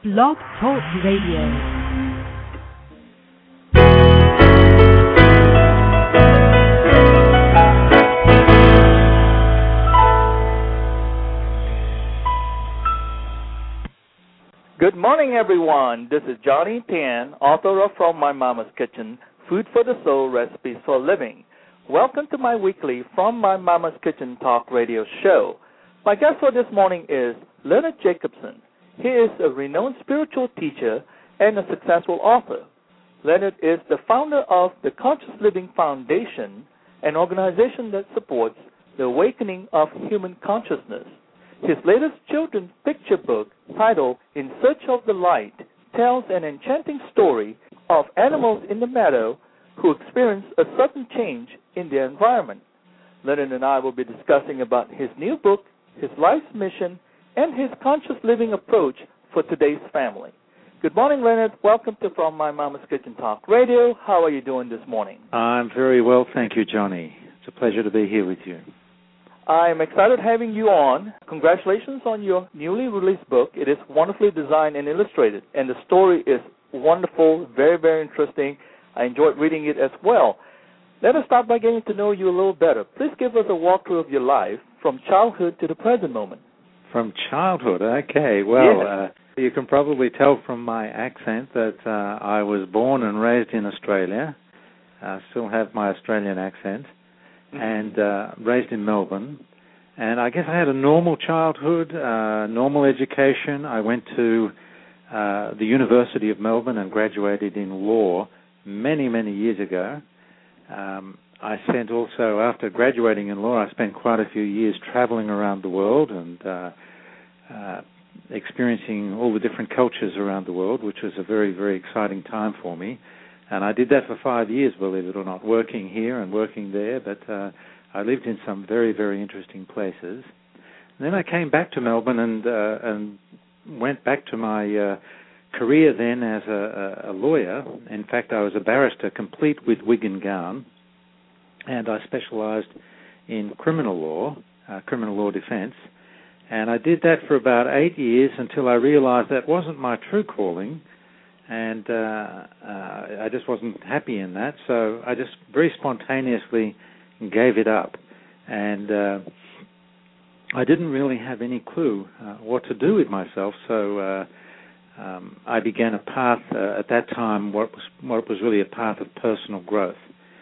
Blog Talk Radio. Good morning, everyone. This is Johnny Tan, author of From My Mama's Kitchen, Food for the Soul, Recipes for a Living. Welcome to my weekly From My Mama's Kitchen Talk radio show. My guest for this morning is Leonard Jacobson. He is a renowned spiritual teacher and a successful author. Leonard is the founder of the Conscious Living Foundation, an organization that supports the awakening of human consciousness. His latest children's picture book, titled In Search of the Light, tells an enchanting story of animals in the meadow who experience a sudden change in their environment. Leonard and I will be discussing about his new book, his life's mission, and his conscious living approach for today's family. Good morning, Leonard. Welcome to From My Mama's Kitchen Talk Radio. How are you doing this morning? I'm very well, thank you, Johnny. It's a pleasure to be here with you. I'm excited having you on. Congratulations on your newly released book. It is wonderfully designed and illustrated, and the story is wonderful, very, very interesting. I enjoyed reading it as well. Let us start by getting to know you a little better. Please give us a walkthrough of your life from childhood to the present moment. From childhood, okay. Well, you can probably tell from my accent that I was born and raised in Australia. I still have my Australian accent. And raised in Melbourne. And I guess I had a normal childhood, normal education. I went to the University of Melbourne and graduated in law many, many years ago. I spent also, after graduating in law, I spent quite a few years traveling around the world and experiencing all the different cultures around the world, which was a very, very exciting time for me. And I did that for 5 years, believe it or not, working here and working there, but I lived in some very, very interesting places. And then I came back to Melbourne and went back to my career then as a lawyer. In fact, I was a barrister, complete with wig and gown, and I specialized in criminal law defense. And I did that for about 8 years until I realized that wasn't my true calling. And I just wasn't happy in that, so I just very spontaneously gave it up. And I didn't really have any clue what to do with myself, so I began a path at that time, what was really a path of personal growth.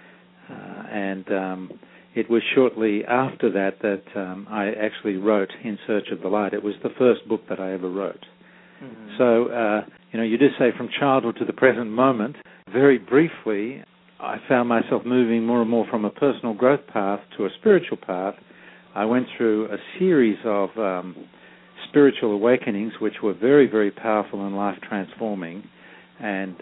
And it was shortly after that I actually wrote In Search of the Light. It was the first book that I ever wrote. Mm-hmm. So, you do say from childhood to the present moment. Very briefly, I found myself moving more and more from a personal growth path to a spiritual path. I went through a series of spiritual awakenings, which were very, very powerful and life-transforming, and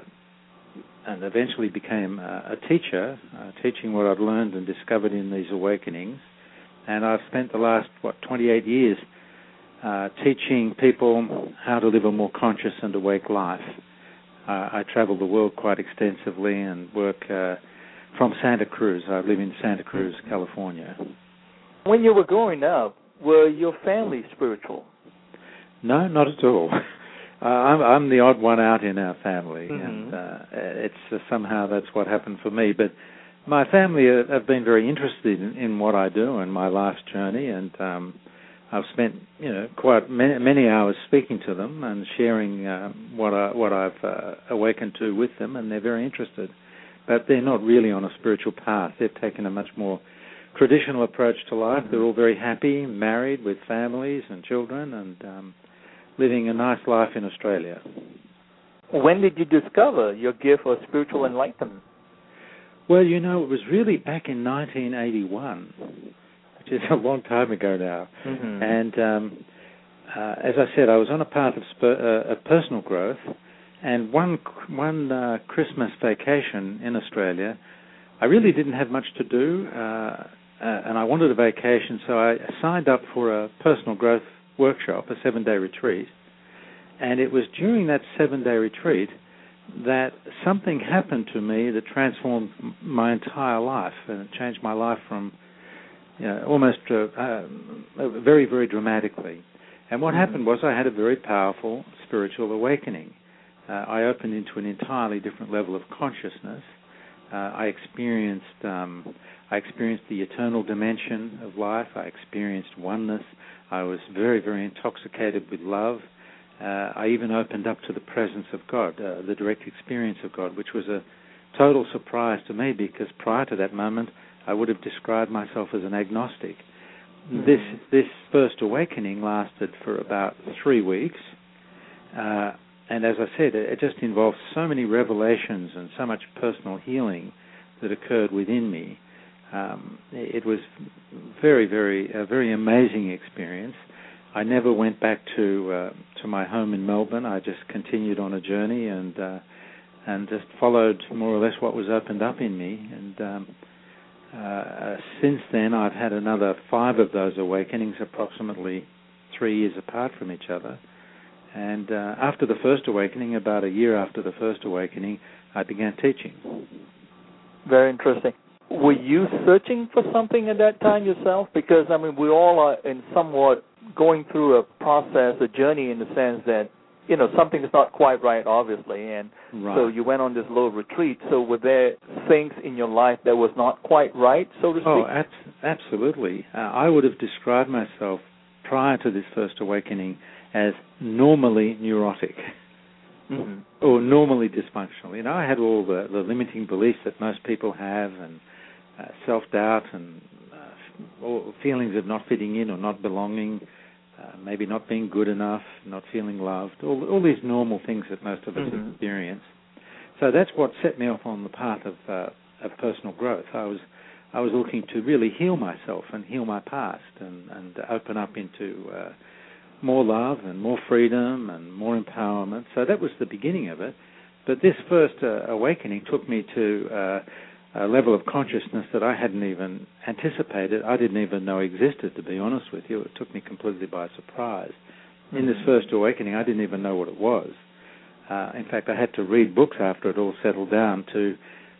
eventually became a teacher, teaching what I've learned and discovered in these awakenings. And I've spent the last, 28 years teaching people how to live a more conscious and awake life. I travel the world quite extensively and work from Santa Cruz. I live in Santa Cruz, California. When you were growing up, were your family spiritual? No, not at all. I'm the odd one out in our family, mm-hmm. and it's somehow that's what happened for me. But my family have been very interested in what I do and my life's journey, and I've spent, quite many hours speaking to them and sharing what I've awakened to with them, and they're very interested. But they're not really on a spiritual path. They've taken a much more traditional approach to life. Mm-hmm. They're all very happy, married with families and children, and living a nice life in Australia. When did you discover your gift of spiritual enlightenment? Well, it was really back in 1981. Which is a long time ago now. Mm-hmm. And as I said, I was on a path of personal growth, and one Christmas vacation in Australia, I really didn't have much to do, and I wanted a vacation, so I signed up for a personal growth workshop, a 7-day retreat, and it was during that 7-day retreat that something happened to me that transformed my entire life, and it changed my life from almost very, very dramatically. And what happened was I had a very powerful spiritual awakening. I opened into an entirely different level of consciousness. I experienced the eternal dimension of life. I experienced oneness. I was very, very intoxicated with love. I even opened up to the presence of God, the direct experience of God, which was a total surprise to me, because prior to that moment, I would have described myself as an agnostic. Mm-hmm. This first awakening lasted for about 3 weeks, and as I said, it just involved so many revelations and so much personal healing that occurred within me. It was a very amazing experience. I never went back to my home in Melbourne. I just continued on a journey and just followed more or less what was opened up in me. And since then, I've had another 5 of those awakenings, approximately 3 years apart from each other. And after the first awakening, about a year after the first awakening, I began teaching. Very interesting. Were you searching for something at that time yourself? Because, I mean, we all are in somewhat going through a process, a journey, in the sense that, you know, something is not quite right, obviously, and right. So you went on this little retreat. So were there things in your life that was not quite right, so to speak? Oh, absolutely. I would have described myself prior to this first awakening as normally neurotic. Mm-hmm. Or normally dysfunctional. You know, I had all the limiting beliefs that most people have, and self-doubt, and all feelings of not fitting in or not belonging, maybe not being good enough, not feeling loved, all these normal things that most of us mm-hmm. experience. So that's what set me off on the path of personal growth. I was looking to really heal myself and heal my past and open up into more love and more freedom and more empowerment. So that was the beginning of it. But this first awakening took me to a level of consciousness that I hadn't even anticipated. I didn't even know existed, to be honest with you. It took me completely by surprise. Mm-hmm. In this first awakening, I didn't even know what it was. In fact, I had to read books after it all settled down to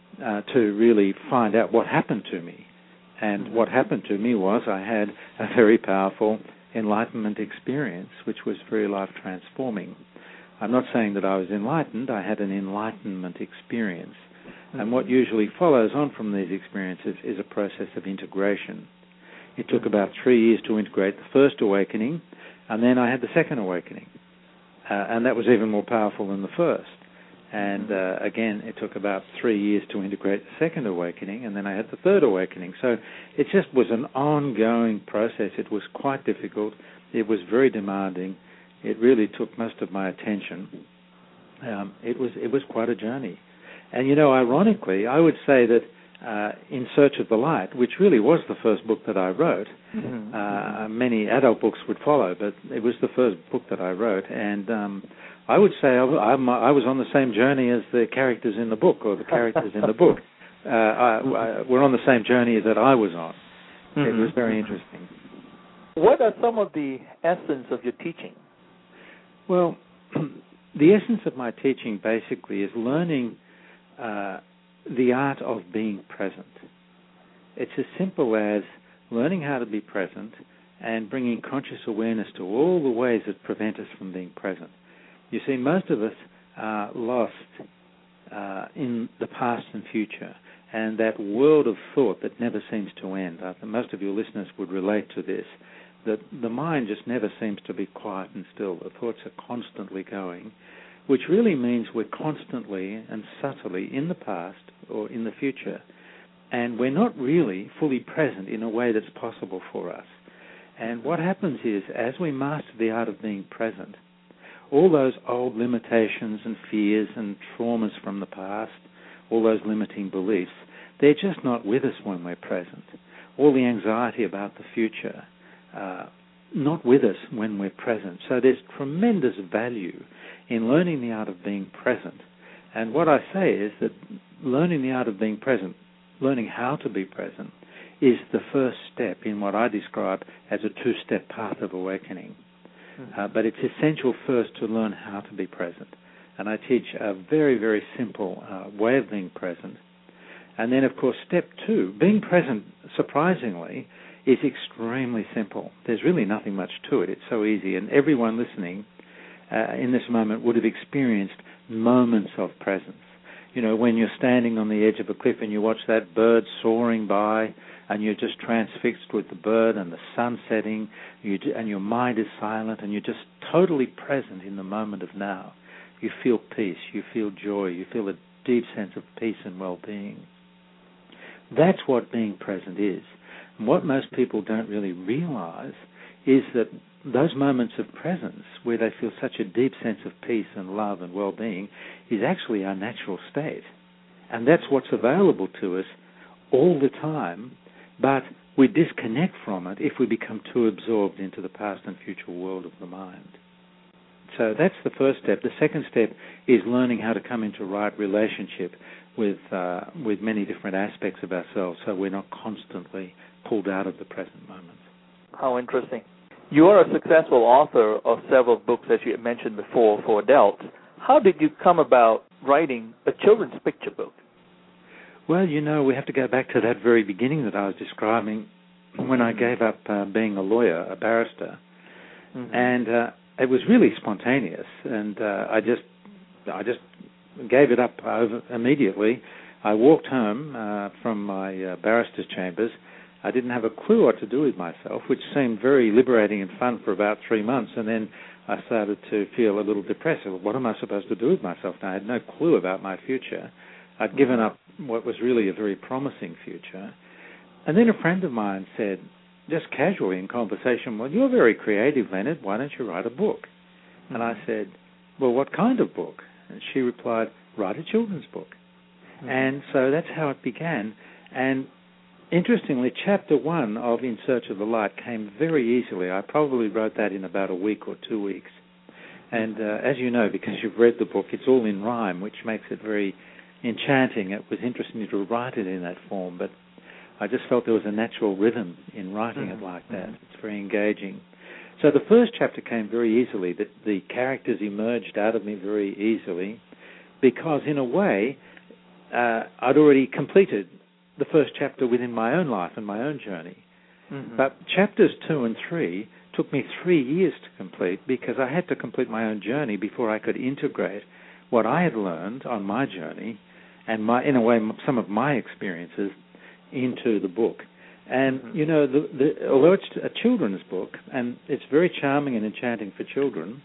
really find out what happened to me. And mm-hmm. what happened to me was I had a very powerful enlightenment experience, which was very life-transforming. I'm not saying that I was enlightened. I had an enlightenment experience. Mm-hmm. And what usually follows on from these experiences is a process of integration. It took about 3 years to integrate the first awakening, and then I had the second awakening. And that was even more powerful than the first. And again, it took about 3 years to integrate the second awakening, and then I had the third awakening. So it just was an ongoing process. It was quite difficult. It was very demanding. It really took most of my attention. It was quite a journey. And, you know, ironically, I would say that In Search of the Light, which really was the first book that I wrote, mm-hmm. Many adult books would follow, but it was the first book that I wrote. And I would say I was on the same journey as the characters in the book, or the characters in the book. We're on the same journey that I was on. Mm-hmm. It was very interesting. What are some of the essence of your teaching? Well, the essence of my teaching basically is learning the art of being present. It's as simple as learning how to be present and bringing conscious awareness to all the ways that prevent us from being present. You see, most of us are lost in the past and future, and that world of thought that never seems to end. Most of your listeners would relate to this, that the mind just never seems to be quiet and still. The thoughts are constantly going, which really means we're constantly and subtly in the past or in the future, and we're not really fully present in a way that's possible for us. And what happens is, as we master the art of being present, all those old limitations and fears and traumas from the past, all those limiting beliefs, they're just not with us when we're present. All the anxiety about the future, not with us when we're present. So there's tremendous value in learning the art of being present. And what I say is that learning the art of being present, learning how to be present, is the first step in what I describe as a two-step path of awakening. But it's essential first to learn how to be present. And I teach a very, very simple way of being present. And then, of course, step two, being present, surprisingly, is extremely simple. There's really nothing much to it. It's so easy. And everyone listening in this moment would have experienced moments of presence. You know, when you're standing on the edge of a cliff and you watch that bird soaring by and you're just transfixed with the bird and the sun setting, and your mind is silent and you're just totally present in the moment of now. You feel peace, you feel joy, you feel a deep sense of peace and well-being. That's what being present is. And what most people don't really realize is that those moments of presence where they feel such a deep sense of peace and love and well-being is actually our natural state. And that's what's available to us all the time, but we disconnect from it if we become too absorbed into the past and future world of the mind. So that's the first step. The second step is learning how to come into right relationship with many different aspects of ourselves so we're not constantly pulled out of the present moment. How interesting. You are a successful author of several books, as you mentioned before, for adults. How did you come about writing a children's picture book? Well, you know, we have to go back to that very beginning that I was describing when I gave up being a lawyer, a barrister. Mm-hmm. And it was really spontaneous, and I just gave it up immediately. I walked home from my barrister's chambers. I didn't have a clue what to do with myself, which seemed very liberating and fun for about 3 months, and then I started to feel a little depressed. What am I supposed to do with myself now? I had no clue about my future. I'd given up what was really a very promising future. And then a friend of mine said, just casually in conversation, well, you're very creative, Leonard. Why don't you write a book? Mm-hmm. And I said, well, what kind of book? And she replied, write a children's book. Mm-hmm. And so that's how it began. And interestingly, chapter 1 of In Search of the Light came very easily. I probably wrote that in about a week or 2 weeks. And as you know, because you've read the book, it's all in rhyme, which makes it very enchanting. It was interesting to write it in that form, but I just felt there was a natural rhythm in writing it like that. It's very engaging. So the first chapter came very easily. The characters emerged out of me very easily because, in a way, I'd already completed the first chapter within my own life and my own journey. Mm-hmm. But chapters 2 and 3 took me 3 years to complete because I had to complete my own journey before I could integrate what I had learned on my journey and, in a way, some of my experiences into the book. And, you know, although it's a children's book, and it's very charming and enchanting for children,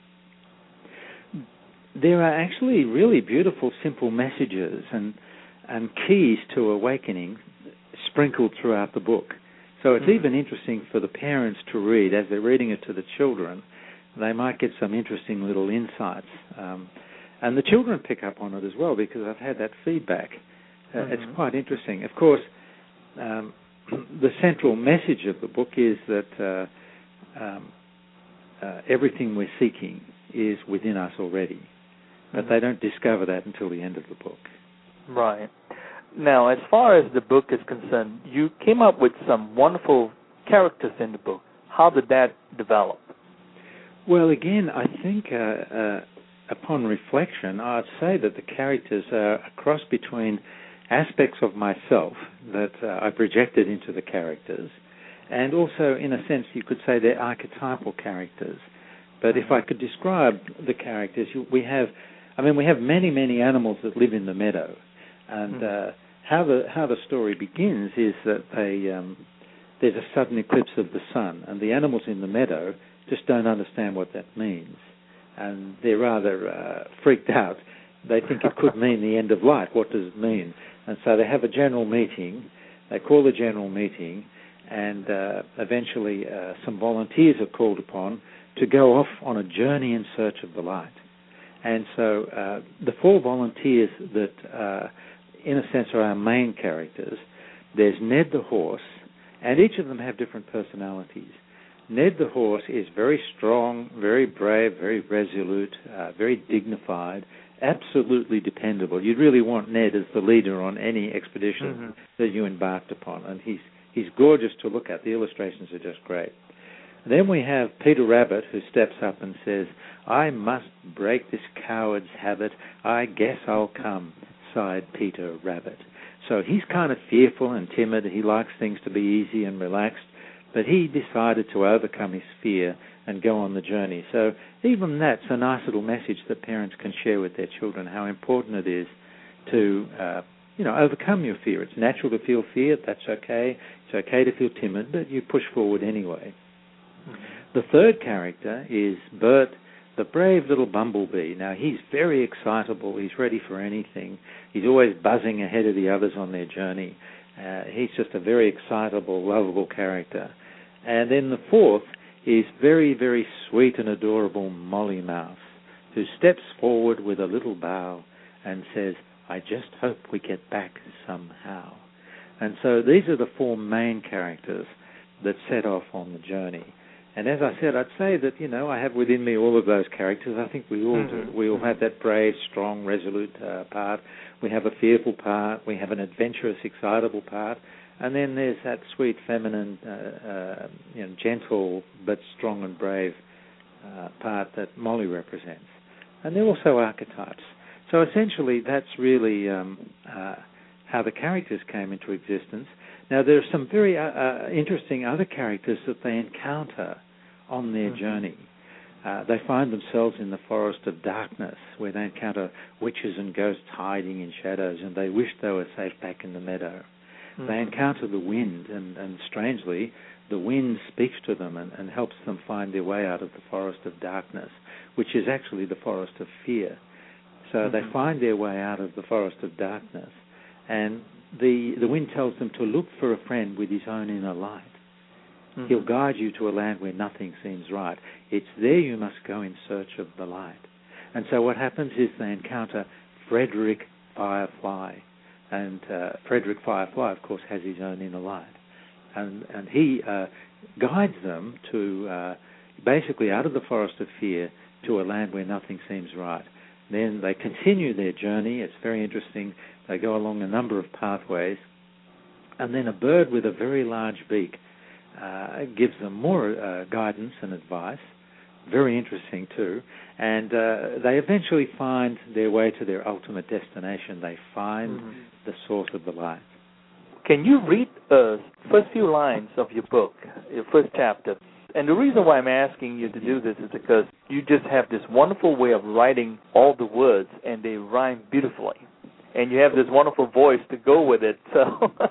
there are actually really beautiful, simple messages and keys to awakening sprinkled throughout the book. So it's even interesting for the parents to read. As they're reading it to the children, they might get some interesting little insights. And the children pick up on it as well because I've had that feedback. It's quite interesting. Of course, the central message of the book is that everything we're seeking is within us already. But they don't discover that until the end of the book. Right. Now, as far as the book is concerned, you came up with some wonderful characters in the book. How did that develop? Well, again, I think upon reflection, I'd say that the characters are a cross between aspects of myself that I projected into the characters, and also, in a sense, you could say they're archetypal characters. But if I could describe the characters, we have many, many animals that live in the meadow. And how the story begins is that there's a sudden eclipse of the sun, and the animals in the meadow just don't understand what that means, and they're rather freaked out. They think it could mean the end of life. What does it mean? And so they have a general meeting. They call a general meeting, and eventually some volunteers are called upon to go off on a journey in search of the light. And so the 4 volunteers that in a sense, are our main characters. There's Ned the horse, and each of them have different personalities. Ned the horse is very strong, very brave, very resolute, very dignified, absolutely dependable. You'd really want Ned as the leader on any expedition that you embarked upon, and he's gorgeous to look at. The illustrations are just great. And then we have Peter Rabbit, who steps up and says, I must break this coward's habit. I guess I'll come, sighed Peter Rabbit. So he's kind of fearful and timid. He likes things to be easy and relaxed. but he decided to overcome his fear and go on the journey. So even that's a nice little message that parents can share with their children, how important it is to overcome your fear. It's natural to feel fear. That's okay. It's okay to feel timid, but you push forward anyway. Mm-hmm. The third character is Bert, the brave little bumblebee. Now, he's very excitable. He's ready for anything. He's always buzzing ahead of the others on their journey. He's just a very excitable, lovable character. And then the fourth is very, very sweet and adorable Molly Mouse, who steps forward with a little bow and says, I just hope we get back somehow. And so these are the four main characters that set off on the journey. And as I said, I'd say that, I have within me all of those characters. I think we all do. We all have that brave, strong, resolute part. We have a fearful part. We have an adventurous, excitable part. And then there's that sweet, feminine, gentle but strong and brave part that Molly represents. And they're also archetypes. So essentially, that's really how the characters came into existence. Now, there are some very interesting other characters that they encounter on their journey. They find themselves in the forest of darkness, where they encounter witches and ghosts hiding in shadows, and they wish they were safe back in the meadow. They encounter the wind, and strangely, the wind speaks to them and helps them find their way out of the forest of darkness, which is actually the forest of fear. So they find their way out of the forest of darkness, and the wind tells them to look for a friend with his own inner light. He'll guide you to a land where nothing seems right. It's there you must go in search of the light. And so what happens is they encounter Frederick Firefly. And Frederick Firefly, of course, has his own inner light. And he guides them to basically out of the forest of fear to a land where nothing seems right. Then they continue their journey. It's very interesting. They go along a number of pathways. And then a bird with a very large beak gives them more guidance and advice. Very interesting, too. And they eventually find their way to their ultimate destination. They find the source of the light. Can you read the first few lines of your book, your first chapter? And the reason why I'm asking you to do this is because you just have this wonderful way of writing all the words, and they rhyme beautifully. And you have this wonderful voice to go with it, so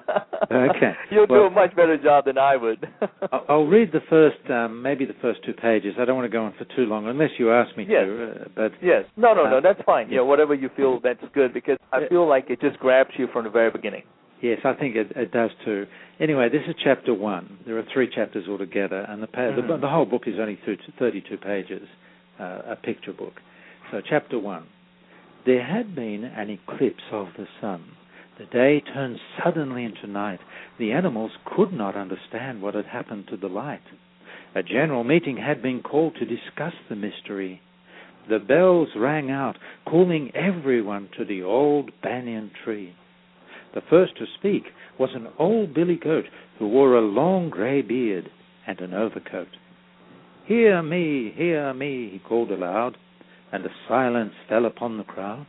okay. You'll do a much better job than I would. I'll read the first, maybe the first 2 pages. I don't want to go on for too long, unless you ask me to. But yes. No, that's fine. Yeah, whatever you feel, that's good, because I feel like it just grabs you from the very beginning. Yes, I think it does too. Anyway, this is chapter 1. There are 3 chapters altogether, and the whole book is only 32 pages, a picture book. So chapter 1. There had been an eclipse of the sun. The day turned suddenly into night. The animals could not understand what had happened to the light. A general meeting had been called to discuss the mystery. The bells rang out, calling everyone to the old banyan tree. The first to speak was an old billy goat who wore a long grey beard and an overcoat. Hear me, he called aloud, and a silence fell upon the crowd.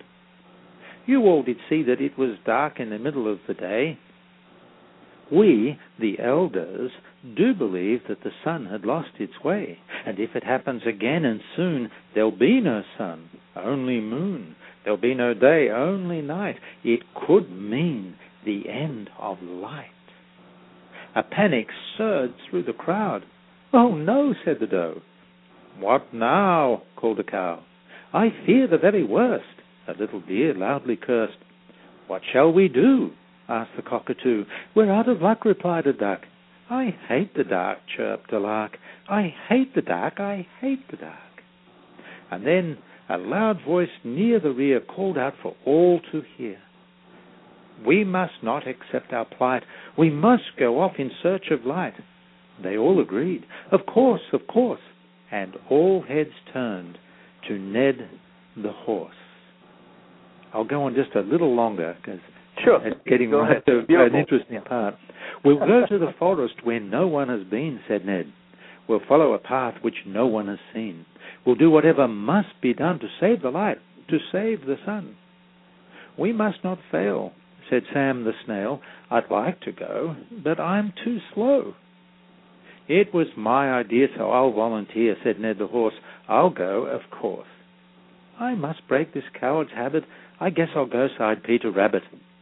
You all did see that it was dark in the middle of the day. We, the elders, do believe that the sun had lost its way, and if it happens again and soon, there'll be no sun, only moon. There'll be no day, only night. It could mean the end of light. A panic surged through the crowd. Oh, no, said the doe. What now? Called the cow. I fear the very worst. A little deer loudly cursed. What shall we do? Asked the cockatoo. We're out of luck, replied a duck. I hate the dark, chirped a lark. I hate the dark, I hate the dark. And then a loud voice near the rear called out for all to hear. We must not accept our plight. We must go off in search of light. They all agreed. Of course, of course. And all heads turned to Ned the horse. I'll go on just a little longer because it's getting right to an interesting part. We'll go to the forest where no one has been, said Ned. We'll follow a path which no one has seen. We'll do whatever must be done to save the light, to save the sun. We must not fail, said Sam the snail. I'd like to go, but I'm too slow. "It was my idea, so I'll volunteer," said Ned the horse. "I'll go, of course." "I must break this coward's habit. I guess I'll go," sighed Peter Rabbit.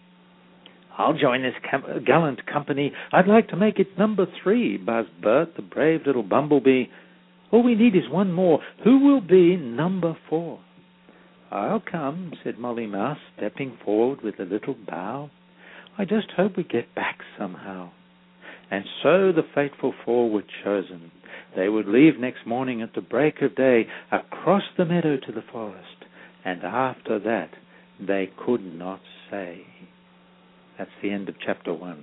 "I'll join this gallant company. I'd like to make it number 3, buzzed Bert, the brave little bumblebee. "All we need is one more. Who will be number 4? "I'll come," said Molly Mouse, stepping forward with a little bow. "I just hope we get back somehow." And so the fateful 4 were chosen. They would leave next morning at the break of day, across the meadow to the forest, and after that they could not say. That's the end of chapter 1.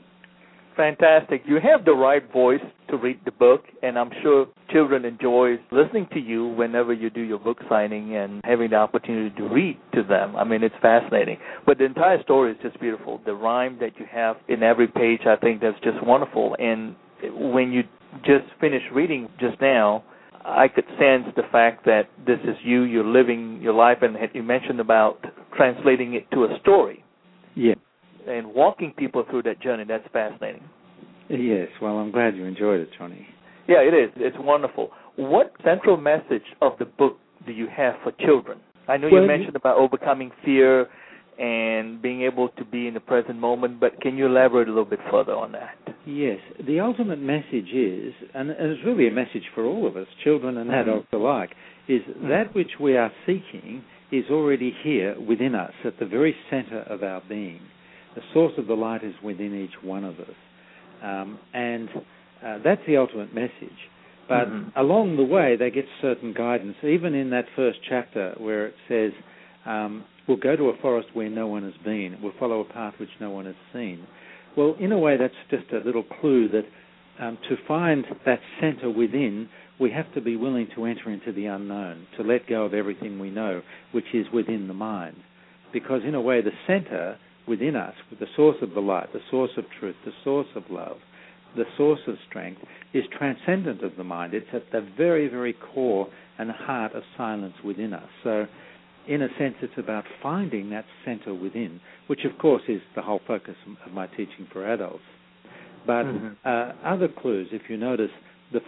Fantastic. You have the right voice to read the book, and I'm sure children enjoy listening to you whenever you do your book signing and having the opportunity to read to them. I mean, it's fascinating. But the entire story is just beautiful. The rhyme that you have in every page, I think that's just wonderful. And when you just finished reading just now, I could sense the fact that this is you're living your life, and you mentioned about translating it to a story. Yeah. And walking people through that journey. That's fascinating. Yes, well, I'm glad you enjoyed it, Johnny. Yeah, it is. It's wonderful. What central message of the book do you have for children? I know you mentioned about overcoming fear and being able to be in the present moment, but can you elaborate a little bit further on that? Yes, the ultimate message is, and it's really a message for all of us, children and adults alike, is that which we are seeking is already here within us, at the very center of our being. The source of the light is within each one of us. And that's the ultimate message. But along the way, they get certain guidance, even in that first chapter where it says, we'll go to a forest where no one has been. We'll follow a path which no one has seen. Well, in a way, that's just a little clue that to find that center within, we have to be willing to enter into the unknown, to let go of everything we know, which is within the mind. Because in a way, the center within us, the source of the light, the source of truth, the source of love, the source of strength, is transcendent of the mind. It's at the very, very core and heart of silence within us. So, in a sense, it's about finding that center within, which, of course, is the whole focus of my teaching for adults. But other clues, if you notice, the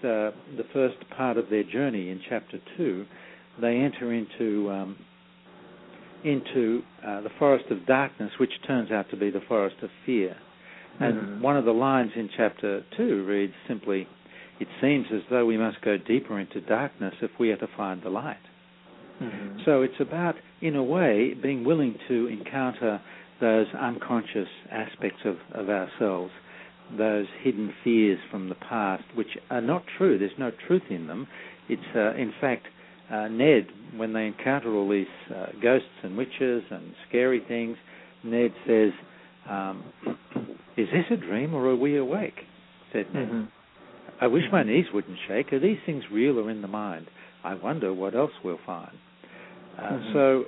first part of their journey in Chapter 2, they enter into the forest of darkness, which turns out to be the forest of fear. And one of the lines in Chapter 2 reads simply, "It seems as though we must go deeper into darkness if we are to find the light." So it's about, in a way, being willing to encounter those unconscious aspects of ourselves, those hidden fears from the past, which are not true. There's no truth in them. It's, in fact, Ned, when they encounter all these ghosts and witches and scary things, Ned says, "Is this a dream or are we awake?" said Ned. "I wish my knees wouldn't shake. Are these things real or in the mind? I wonder what else we'll find." So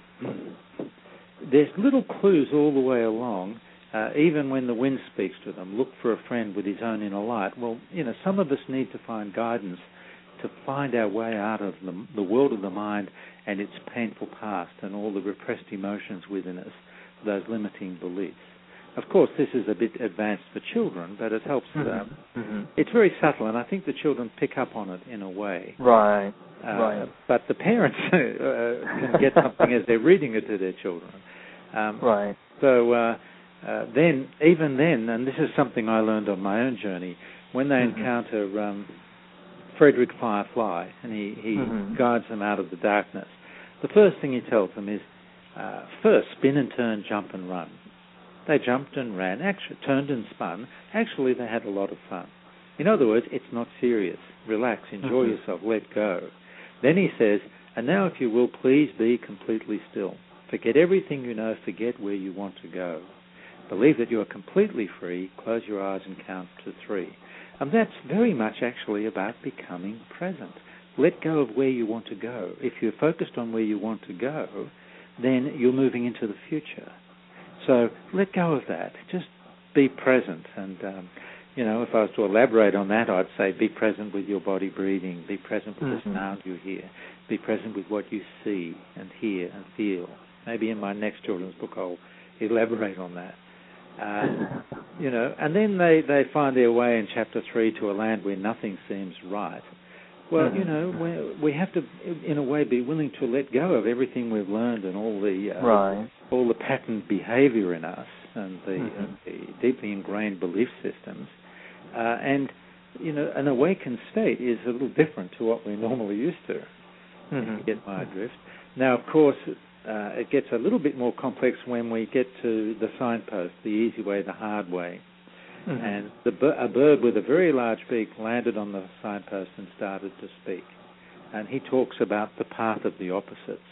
there's little clues all the way along, even when the wind speaks to them. Look for a friend with his own inner light. Well, some of us need to find guidance to find our way out of the world of the mind and its painful past and all the repressed emotions within us, those limiting beliefs. Of course, this is a bit advanced for children, but it helps. It's very subtle, and I think the children pick up on it in a way. Right. But the parents can get something as they're reading it to their children. Right. So even then, and this is something I learned on my own journey, when they encounter Frederick Firefly, and he guides them out of the darkness, the first thing he tells them is, first, spin and turn, jump and run. They jumped and ran, actually turned and spun. Actually, they had a lot of fun. In other words, it's not serious. Relax, enjoy yourself, let go. Then he says, and now, if you will, please be completely still. Forget everything you know, forget where you want to go. Believe that you are completely free, close your eyes and count to 3. And that's very much actually about becoming present. Let go of where you want to go. If you're focused on where you want to go, then you're moving into the future. So let go of that. Just be present. And, if I was to elaborate on that, I'd say be present with your body breathing. Be present with the sound you hear. Be present with what you see and hear and feel. Maybe in my next children's book I'll elaborate on that. And then they find their way in Chapter 3 to a land where nothing seems right. Well, we have to, in a way, be willing to let go of everything we've learned and all the patterned behavior in us and the deeply ingrained belief systems. And an awakened state is a little different to what we're normally used to. If you get my drift. Now, of course, it gets a little bit more complex when we get to the signpost, the easy way, the hard way. And a bird with a very large beak landed on the signpost and started to speak. And he talks about the path of the opposites.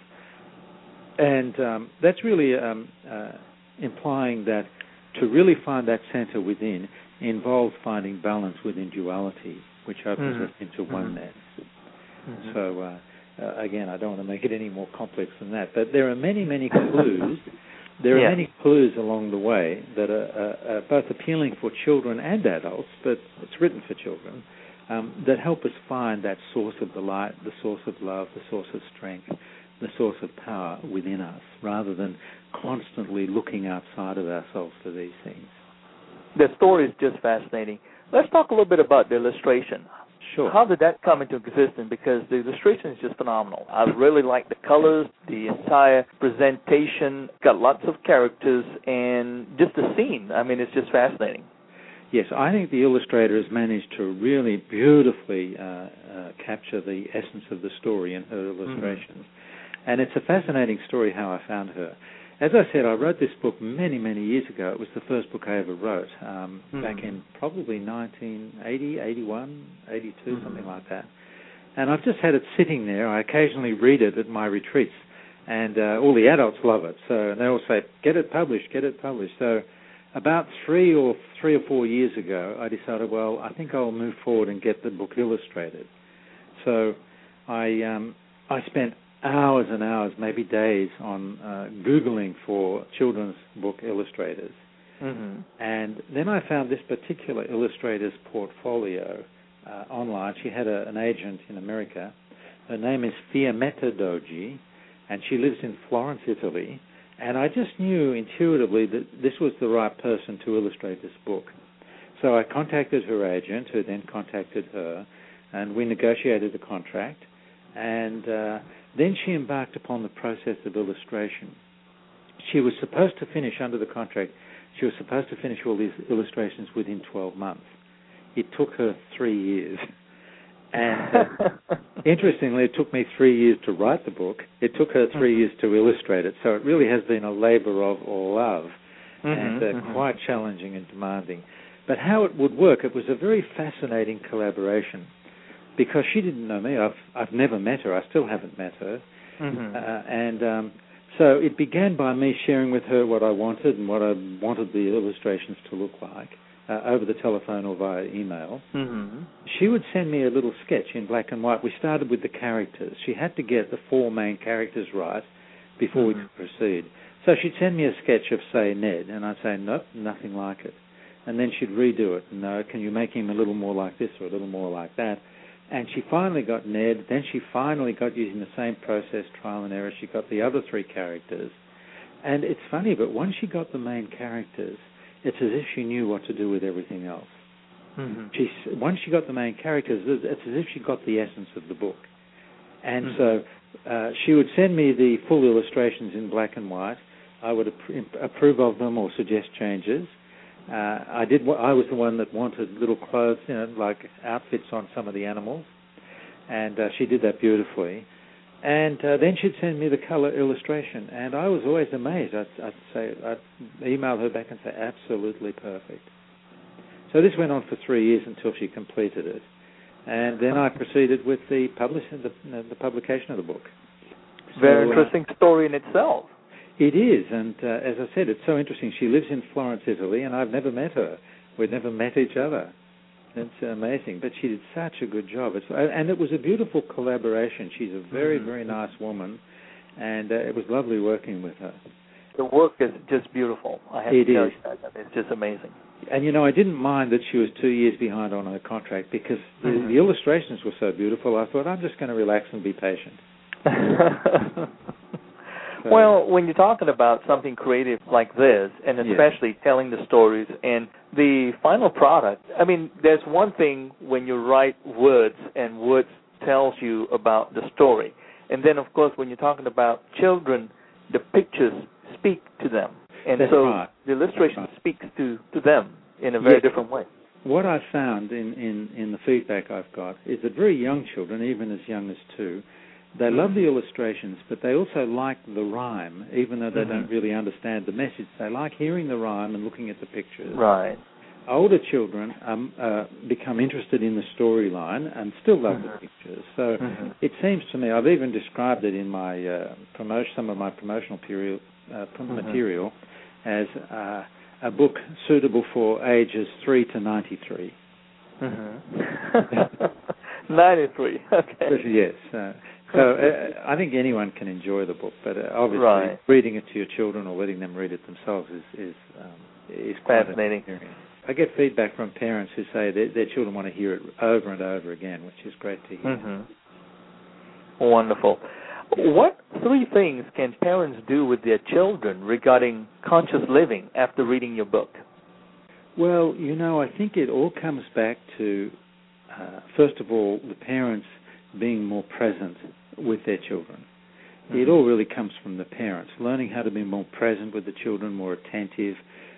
And that's really implying that to really find that center within involves finding balance within duality, which opens us into oneness. So, again, I don't want to make it any more complex than that. But there are many, many clues. There are many clues along the way that are both appealing for children and adults, but it's written for children, that help us find that source of the light, the source of love, the source of strength, the source of power within us, rather than constantly looking outside of ourselves for these things. The story is just fascinating. Let's talk a little bit about the illustration. Sure. How did that come into existence? Because the illustration is just phenomenal. I really like the colors, the entire presentation, got lots of characters, and just the scene. I mean, it's just fascinating. Yes, I think the illustrator has managed to really beautifully capture the essence of the story in her illustrations. And it's a fascinating story how I found her. As I said, I wrote this book many, many years ago. It was the first book I ever wrote, back in probably 1980, 81, 82, something like that. And I've just had it sitting there. I occasionally read it at my retreats, and all the adults love it. So they all say, get it published, get it published. So about 3 or 4 years ago, I decided, well, I think I'll move forward and get the book illustrated. So I spent hours and hours, maybe days, on Googling for children's book illustrators. And then I found this particular illustrator's portfolio online. She had an agent in America. Her name is Fiammetta Doji, and she lives in Florence, Italy. And I just knew intuitively that this was the right person to illustrate this book. So I contacted her agent, who then contacted her, and we negotiated the contract. And then she embarked upon the process of illustration. She was supposed to finish, under the contract, she was supposed to finish all these illustrations within 12 months. It took her 3 years. And interestingly, it took me 3 years to write the book. It took her 3 years to illustrate it. So it really has been a labor of love and quite challenging and demanding. But how it would work, it was a very fascinating collaboration. Because she didn't know me, I've never met her. I still haven't met her, so it began by me sharing with her what I wanted and what I wanted the illustrations to look like over the telephone or via email. She would send me a little sketch in black and white. We started with the characters. She had to get the 4 main characters right before we could proceed. So she'd send me a sketch of, say, Ned, and I'd say, nope, nothing like it. And then she'd redo it. No, can you make him a little more like this or a little more like that? And she finally got Ned. Then she finally got, using the same process, trial and error, she got the other 3 characters. And it's funny, but once she got the main characters, it's as if she knew what to do with everything else. Once she got the main characters, it's as if she got the essence of the book. And so she would send me the full illustrations in black and white. I would approve of them or suggest changes. I was the one that wanted little clothes, like outfits on some of the animals, and she did that beautifully. And then she'd send me the color illustration, and I was always amazed. I'd email her back and say, absolutely perfect. So this went on for 3 years until she completed it, and then I proceeded with the publication of the book. Very interesting story in itself. It is, and as I said, it's so interesting. She lives in Florence, Italy, and I've never met her. We've never met each other. It's amazing, but she did such a good job. And it was a beautiful collaboration. She's a very, very nice woman, and it was lovely working with her. The work is just beautiful. I have to tell you that. It's just amazing. And, I didn't mind that she was 2 years behind on her contract because the illustrations were so beautiful. I thought, I'm just going to relax and be patient. So, well, when you're talking about something creative like this, and especially telling the stories and the final product, I mean, there's one thing when you write words and words tells you about the story. And then, of course, when you're talking about children, the pictures speak to them. And that's so right. the illustration speaks to them in a very different way. What I've found in the feedback I've got is that very young children, even as young as 2, they love the illustrations, but they also like the rhyme, even though they don't really understand the message. They like hearing the rhyme and looking at the pictures. Right. Older children become interested in the storyline and still love the pictures. So it seems to me, I've even described it in my some of my promotional material as a book suitable for ages 3 to 93. 93, okay. Yes. So I think anyone can enjoy the book, but obviously reading it to your children or letting them read it themselves is quite fascinating. I get feedback from parents who say their children want to hear it over and over again, which is great to hear. Wonderful. What 3 things can parents do with their children regarding conscious living after reading your book? Well, I think it all comes back to, first of all, the parents being more present with their children. It all really comes from the parents, learning how to be more present with the children, more attentive.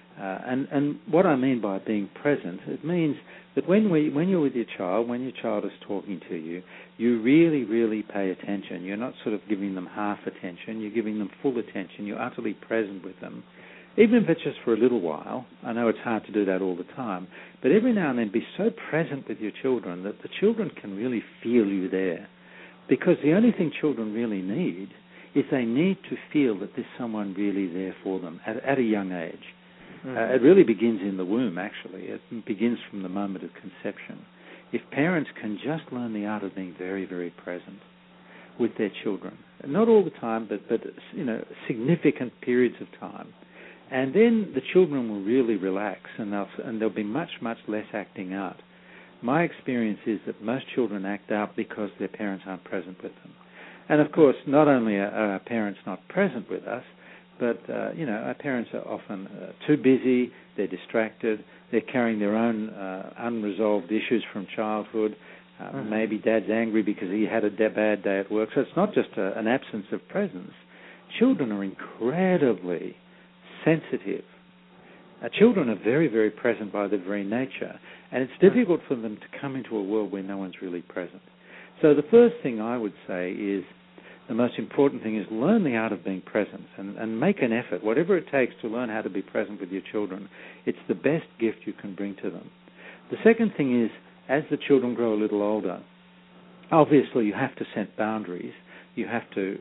And what I mean by being present, it means that when you're with your child, when your child is talking to you, you really, really pay attention. You're not sort of giving them half attention. You're giving them full attention. You're utterly present with them. Even if it's just for a little while. I know it's hard to do that all the time. But every now and then be so present with your children that the children can really feel you there. Because the only thing children really need is they need to feel that there's someone really there for them at a young age. It really begins in the womb, actually. It begins from the moment of conception. If parents can just learn the art of being very, very present with their children, not all the time, but significant periods of time, and then the children will really relax, and they'll be much, much less acting out. My experience is that most children act out because their parents aren't present with them. And of course, not only are our parents not present with us, but, our parents are often too busy, they're distracted, they're carrying their own unresolved issues from childhood. Maybe dad's angry because he had a bad day at work. So it's not just an absence of presence. Children are incredibly sensitive. Children are very, very present by their very nature, and it's difficult for them to come into a world where no one's really present. So the first thing I would say is, the most important thing is learn the art of being present and make an effort, whatever it takes to learn how to be present with your children. It's the best gift you can bring to them. The second thing is, as the children grow a little older, obviously you have to set boundaries. You have to,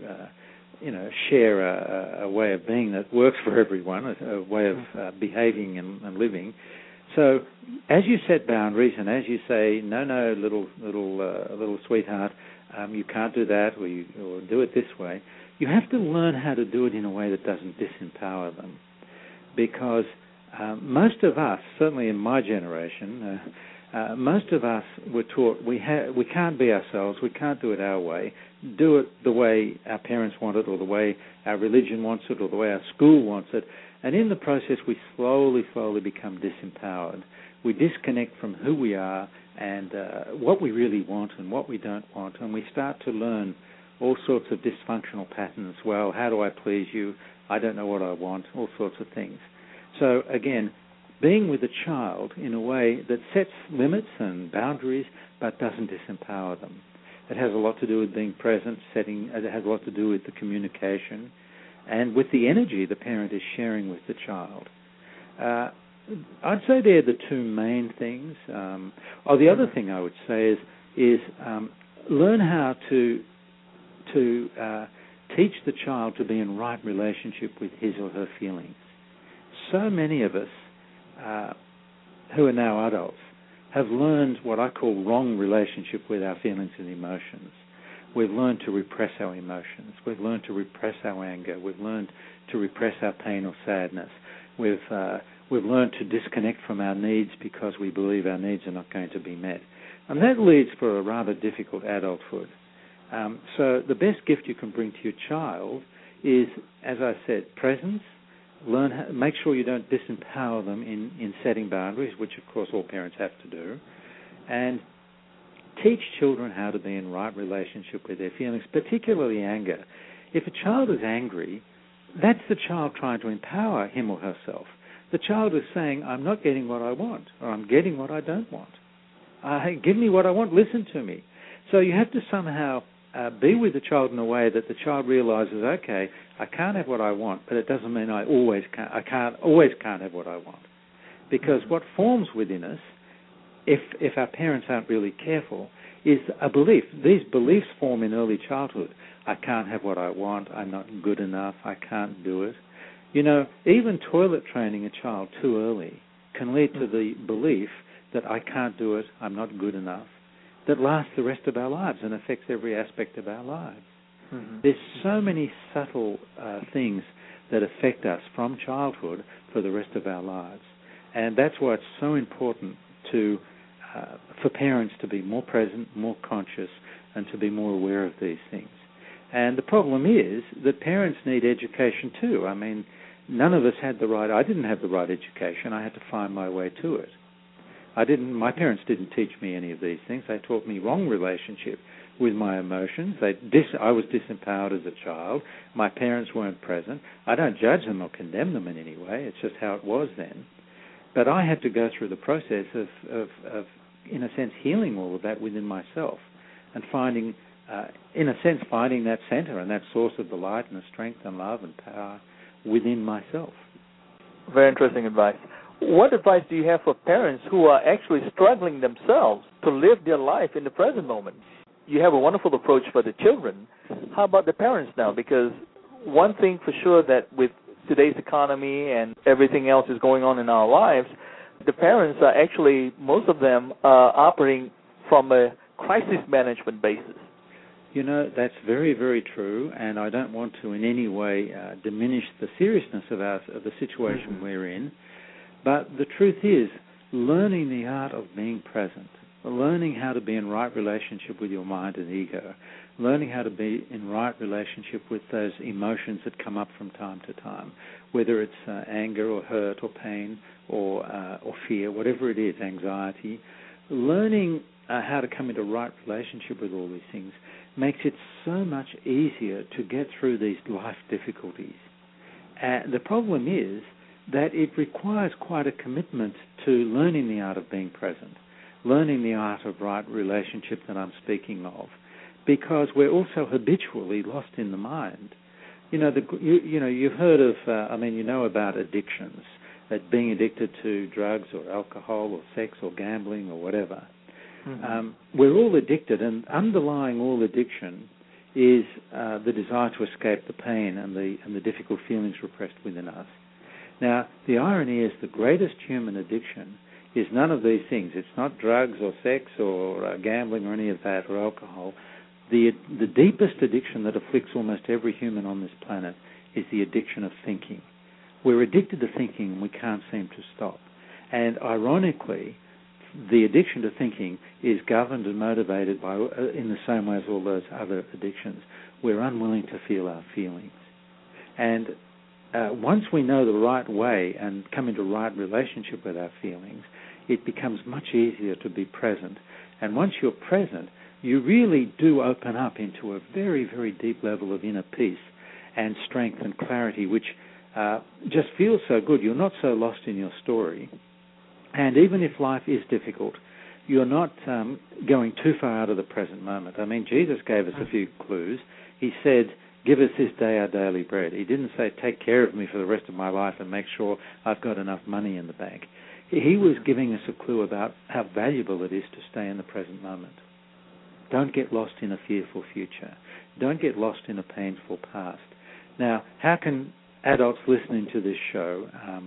share a way of being that works for everyone, a way of behaving and living. So as you set boundaries and as you say, no, little sweetheart, you can't do that, or do it this way, you have to learn how to do it in a way that doesn't disempower them. Because most of us, certainly in my generation, most of us were taught we can't be ourselves, we can't do it our way, do it the way our parents want it, or the way our religion wants it, or the way our school wants it. And in the process, we slowly become disempowered. We disconnect from who we are and what we really want and what we don't want, and we start to learn all sorts of dysfunctional patterns. Well, how do I please you? I don't know what I want, all sorts of things. So again, being with a child in a way that sets limits and boundaries but doesn't disempower them. It has a lot to do with being present, it has a lot to do with the communication and with the energy the parent is sharing with the child. I'd say they're the two main things. The other thing I would say is learn how to teach the child to be in right relationship with his or her feelings. So many of us who are now adults have learned what I call wrong relationship with our feelings and emotions. We've learned to repress our emotions. We've learned to repress our anger. We've learned to repress our pain or sadness. We've learned to disconnect from our needs because we believe our needs are not going to be met. And that leads for a rather difficult adulthood. So the best gift you can bring to your child is, as I said, presence. Make sure you don't disempower them in setting boundaries, which, of course, all parents have to do. And teach children how to be in right relationship with their feelings, particularly anger. If a child is angry, that's the child trying to empower him or herself. The child is saying, I'm not getting what I want, or I'm getting what I don't want. Give me what I want, listen to me. So you have to somehow be with the child in a way that the child realizes, okay, I can't have what I want, but it doesn't mean I always can't have what I want. Because what forms within us, if our parents aren't really careful, is a belief. These beliefs form in early childhood. I can't have what I want, I'm not good enough, I can't do it. Even toilet training a child too early can lead to the belief that I can't do it, I'm not good enough, that lasts the rest of our lives and affects every aspect of our lives. Mm-hmm. There's so many subtle things that affect us from childhood for the rest of our lives. And that's why it's so important for parents to be more present, more conscious, and to be more aware of these things. And the problem is that parents need education too. I mean, none of us had I didn't have the right education. I had to find my way to it. My parents didn't teach me any of these things. They taught me wrong relationship with my emotions. I was disempowered as a child. My parents weren't present. I don't judge them or condemn them in any way. It's just how it was then. But I had to go through the process of in a sense, healing all of that within myself and finding that center and that source of the light and the strength and love and power within myself. Very interesting advice. What advice do you have for parents who are actually struggling themselves to live their life in the present moment? You have a wonderful approach for the children. How about the parents now? Because one thing for sure that with today's economy and everything else is going on in our lives, the parents are actually, most of them, operating from a crisis management basis. That's very, very true, and I don't want to in any way diminish the seriousness of the situation we're in. But the truth is, learning the art of being present, learning how to be in right relationship with your mind and ego, learning how to be in right relationship with those emotions that come up from time to time, whether it's anger or hurt or pain or fear, whatever it is, anxiety, learning how to come into right relationship with all these things makes it so much easier to get through these life difficulties. The problem is that it requires quite a commitment to learning the art of being present, learning the art of right relationship that I'm speaking of, because we're also habitually lost in the mind. You've heard of, about addictions, that being addicted to drugs or alcohol or sex or gambling or whatever. Mm-hmm. We're all addicted, and underlying all addiction is the desire to escape the pain and the difficult feelings repressed within us. Now, the irony is the greatest human addiction is none of these things. It's not drugs or sex or gambling or any of that or alcohol. The deepest addiction that afflicts almost every human on this planet is the addiction of thinking. We're addicted to thinking and we can't seem to stop. And ironically, the addiction to thinking is governed and motivated by, in the same way as all those other addictions. We're unwilling to feel our feelings. And once we know the right way and come into right relationship with our feelings, it becomes much easier to be present. And once you're present, you really do open up into a very, very deep level of inner peace and strength and clarity, which just feels so good. You're not so lost in your story. And even if life is difficult, you're not going too far out of the present moment. I mean, Jesus gave us a few clues. He said, give us this day our daily bread. He didn't say, take care of me for the rest of my life and make sure I've got enough money in the bank. He was giving us a clue about how valuable it is to stay in the present moment. Don't get lost in a fearful future. Don't get lost in a painful past. Now, how can adults listening to this show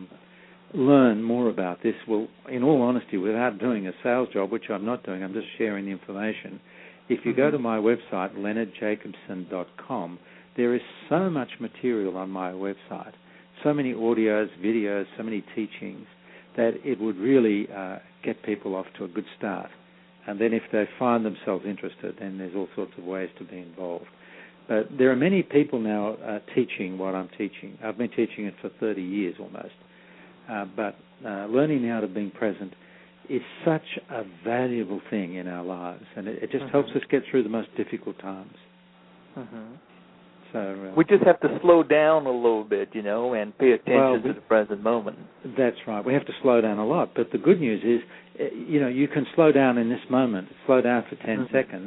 learn more about this? Well, in all honesty, without doing a sales job, which I'm not doing, I'm just sharing the information. If you go to my website, leonardjacobson.com, there is so much material on my website, so many audios, videos, so many teachings, that it would really get people off to a good start. And then if they find themselves interested, then there's all sorts of ways to be involved. But there are many people now teaching what I'm teaching. I've been teaching it for 30 years almost. But learning the art of being present is such a valuable thing in our lives, and it just helps us get through the most difficult times. So we just have to slow down a little bit, and pay attention to the present moment. That's right. We have to slow down a lot. But the good news is, you can slow down in this moment, slow down for 10 seconds,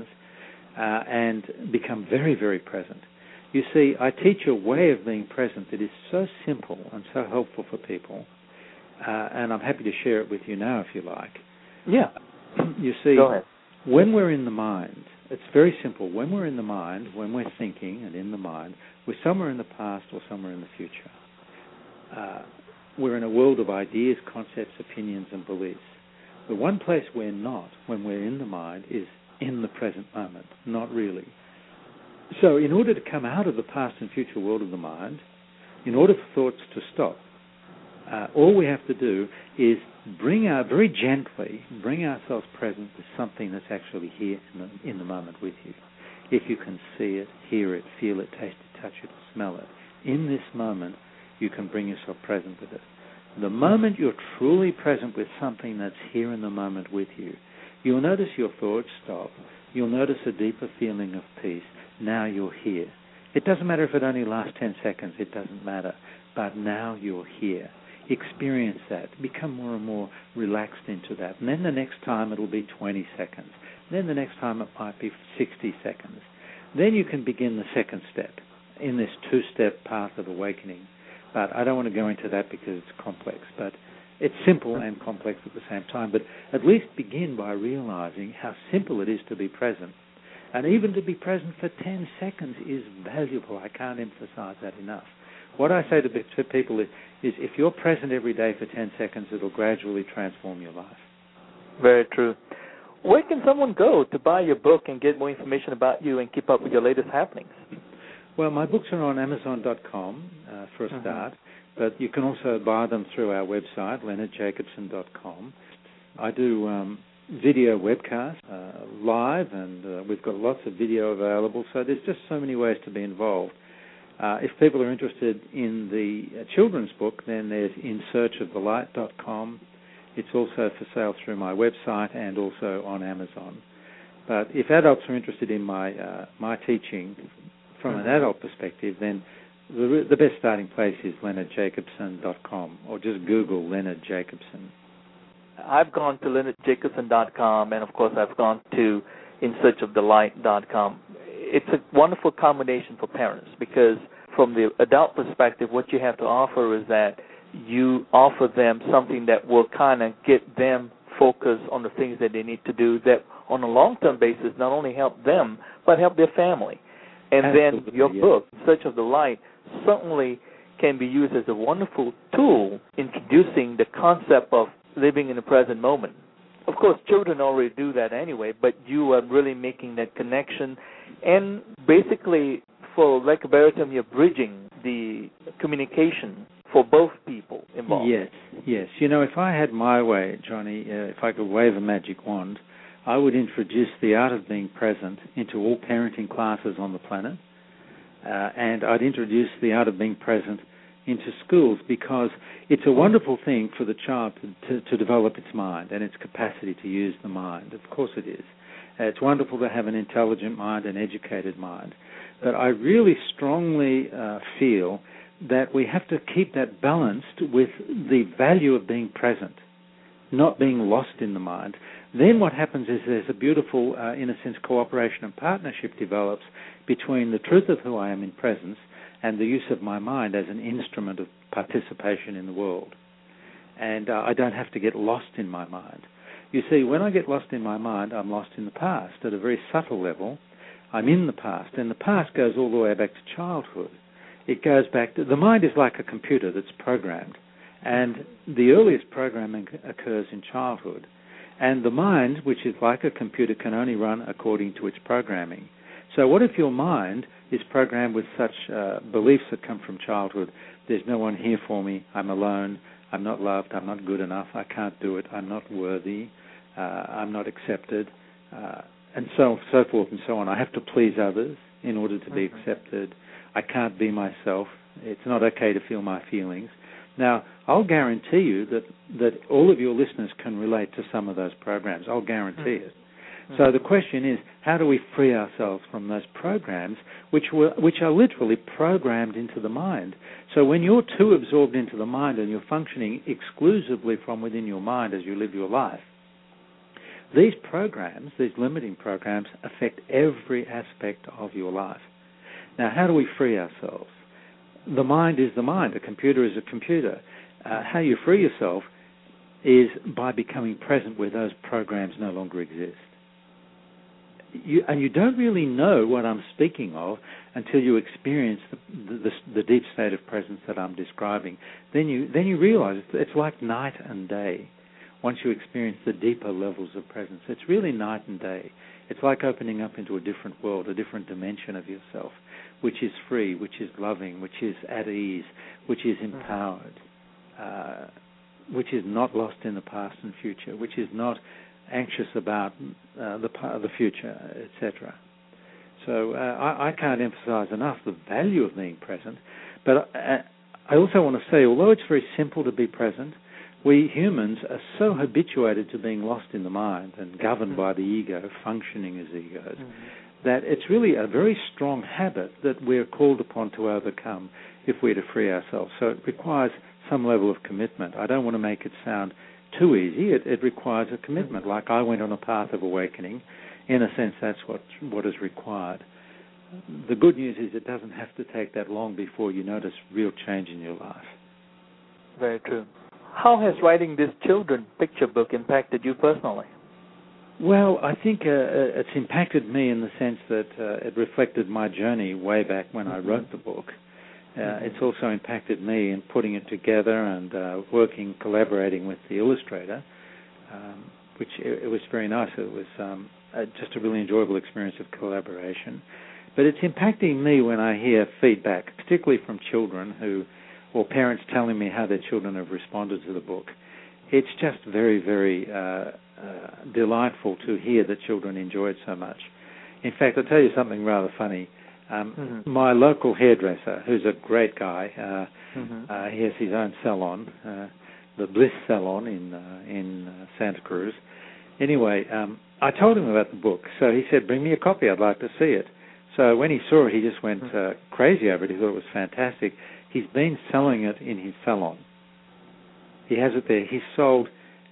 and become very, very present. You see, I teach a way of being present that is so simple and so helpful for people, and I'm happy to share it with you now if you like. Yeah. You see, go ahead. When we're in the mind, it's very simple. When we're in the mind, when we're thinking and in the mind, we're somewhere in the past or somewhere in the future. We're in a world of ideas, concepts, opinions, and beliefs. The one place we're not when we're in the mind is in the present moment, not really. So in order to come out of the past and future world of the mind, in order for thoughts to stop, all we have to do is very gently bring ourselves present with something that's actually here in the moment with you. If you can see it, hear it, feel it, taste it, touch it, smell it, in this moment you can bring yourself present with it. The moment you're truly present with something that's here in the moment with you, you'll notice your thoughts stop. You'll notice a deeper feeling of peace. Now you're here. It doesn't matter if it only lasts 10 seconds. It doesn't matter. But now you're here. Experience that. Become more and more relaxed into that. And then the next time it'll be 20 seconds. Then the next time it might be 60 seconds. Then you can begin the second step in this two-step path of awakening. But I don't want to go into that because it's complex. But it's simple and complex at the same time. But at least begin by realizing how simple it is to be present. And even to be present for 10 seconds is valuable. I can't emphasize that enough. What I say to people is if you're present every day for 10 seconds, it'll gradually transform your life. Very true. Where can someone go to buy your book and get more information about you and keep up with your latest happenings? Well, my books are on Amazon.com for a start, but you can also buy them through our website, leonardjacobson.com. I do video webcasts live, and we've got lots of video available, so there's just so many ways to be involved. If people are interested in the children's book, then there's InSearchOfTheLight.com. It's also for sale through my website and also on Amazon. But if adults are interested in my teaching from an adult perspective, then the best starting place is LeonardJacobson.com, or just Google Leonard Jacobson. I've gone to LeonardJacobson.com, and of course I've gone to InSearchOfTheLight.com. It's a wonderful combination for parents because from the adult perspective, what you have to offer is that you offer them something that will kind of get them focused on the things that they need to do that on a long-term basis not only help them but help their family. And Absolutely, then your book, Search of the Light, certainly can be used as a wonderful tool introducing the concept of living in the present moment. Of course, children already do that anyway, but you are really making that connection. And basically, for lack of a better term, you're bridging the communication for both people involved. Yes. You know, if I had my way, Johnny, if I could wave a magic wand, I would introduce the art of being present into all parenting classes on the planet, and I'd introduce the art of being present into schools, because it's a wonderful thing for the child to develop its mind and its capacity to use the mind. Of course it is. It's wonderful to have an intelligent mind, an educated mind. But I really strongly feel that we have to keep that balanced with the value of being present, not being lost in the mind. Then what happens is there's a beautiful, in a sense, cooperation and partnership develops between the truth of who I am in presence and the use of my mind as an instrument of participation in the world. And I don't have to get lost in my mind. You see, when I get lost in my mind, I'm lost in the past. At a very subtle level, I'm in the past. And the past goes all the way back to childhood. It goes back to... The mind is like a computer that's programmed. And the earliest programming occurs in childhood. And the mind, which is like a computer, can only run according to its programming. So what if your mind is programmed with such beliefs that come from childhood? There's no one here for me, I'm alone, I'm not loved, I'm not good enough, I can't do it, I'm not worthy, I'm not accepted, and so forth and so on. I have to please others. in order to be accepted. I can't be myself. It's not okay to feel my feelings. Now, I'll guarantee you that all of your listeners can relate to some of those programs. I'll guarantee it. So the question is, how do we free ourselves from those programs which are literally programmed into the mind? So when you're too absorbed into the mind and you're functioning exclusively from within your mind as you live your life, these programs, these limiting programs, affect every aspect of your life. Now, how do we free ourselves? The mind is the mind. A computer is a computer. How you free yourself is by becoming present where those programs no longer exist. You don't really know what I'm speaking of until you experience the deep state of presence that I'm describing. Then you realize it's like night and day. Once you experience the deeper levels of presence, it's really night and day. It's like opening up into a different world, a different dimension of yourself, which is free, which is loving, which is at ease, which is empowered, which is not lost in the past and future, which is not anxious about the future, etc. So I can't emphasize enough the value of being present. But I also want to say, although it's very simple to be present, we humans are so habituated to being lost in the mind and governed by the ego, functioning as egos, that it's really a very strong habit that we're called upon to overcome if we're to free ourselves. So it requires some level of commitment. I don't want to make it sound too easy. It requires a commitment. Like I went on a path of awakening. In a sense, that's what is required. The good news is it doesn't have to take that long before you notice real change in your life. Very true. How has writing this children's picture book impacted you personally? Well, I think it's impacted me in the sense that it reflected my journey way back when I wrote the book. It's also impacted me in putting it together and collaborating with the illustrator, which it was very nice. It was just a really enjoyable experience of collaboration. But it's impacting me when I hear feedback, particularly from children or parents telling me how their children have responded to the book. It's just very, very delightful to hear that children enjoy it so much. In fact, I'll tell you something rather funny. My local hairdresser, who's a great guy, he has his own salon, the Bliss Salon in Santa Cruz. Anyway, I told him about the book, so he said, "Bring me a copy, I'd like to see it." So when he saw it, he just went crazy over it. He thought it was fantastic. He's been selling it in his salon. He has it there. He's sold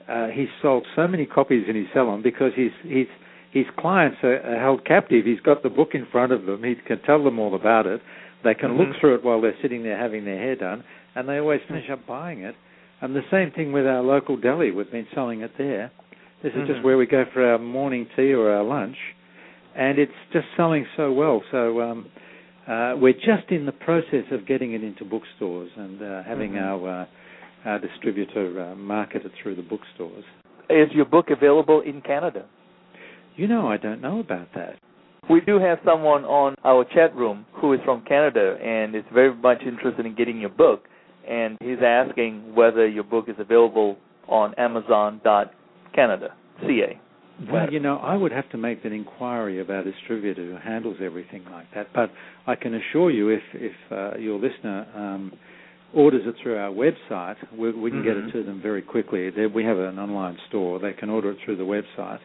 so many copies in his salon because his clients are held captive. He's got the book in front of them. He can tell them all about it. They can look through it while they're sitting there having their hair done, and they always finish up buying it. And the same thing with our local deli. We've been selling it there. This is just where we go for our morning tea or our lunch, and it's just selling so well. So we're just in the process of getting it into bookstores and having our distributor market it through the bookstores. Is your book available in Canada? You know, I don't know about that. We do have someone on our chat room who is from Canada and is very much interested in getting your book. And he's asking whether your book is available on Amazon.Canada, CA. Well, you know, I would have to make an inquiry about a distributor who handles everything like that. But I can assure you if your listener orders it through our website, we can get it to them very quickly. We have an online store. They can order it through the website.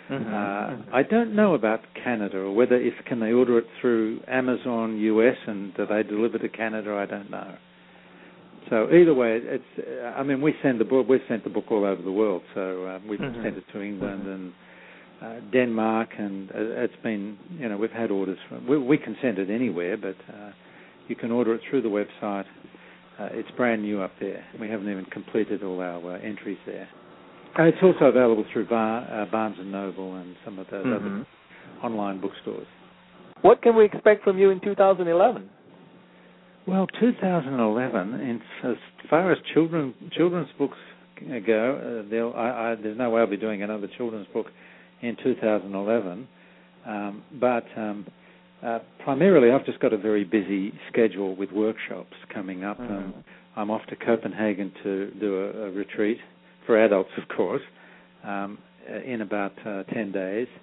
I don't know about Canada, or whether can they order it through Amazon US and do they deliver to Canada, I don't know. So either way, we send the book. We've sent the book all over the world. So we've sent it to England and Denmark, and it's been, we've had orders from. We can send it anywhere, but you can order it through the website. It's brand new up there. We haven't even completed all our entries there. It's also available through Barnes & Noble and some of those other online bookstores. What can we expect from you in 2011? Well, 2011, as far as children's books go, there's no way I'll be doing another children's book in 2011. But primarily, I've just got a very busy schedule with workshops coming up. I'm off to Copenhagen to do a retreat for adults, of course, in about 10 days.